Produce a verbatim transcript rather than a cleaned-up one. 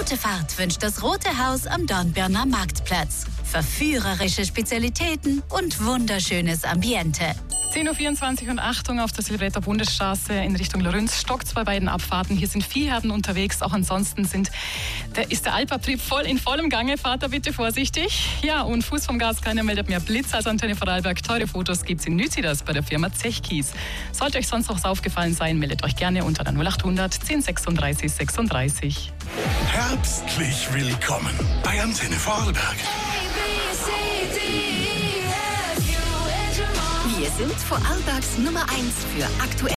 Gute Fahrt wünscht das Rote Haus am Dornbirner Marktplatz. Verführerische Spezialitäten und wunderschönes Ambiente. zehn Uhr vierundzwanzig und Achtung auf der Silveretter Bundesstraße in Richtung Lorenz. Stockt bei beiden Abfahrten. Hier sind Viehherden unterwegs. Auch ansonsten sind, der, ist der Alpabtrieb voll in vollem Gange. Fahrt da bitte vorsichtig. Ja, und Fuß vom Gas, keiner meldet mehr Blitz als Antenne Vorarlberg. Teure Fotos gibt's in Nützidas bei der Firma Zechkies. Sollte euch sonst noch was aufgefallen sein, meldet euch gerne unter der null acht hundert zehn sechsunddreißig sechsunddreißig. Herzlich willkommen bei Antenne Vorarlberg. Wir sind Vorarlbergs Nummer eins für aktuell.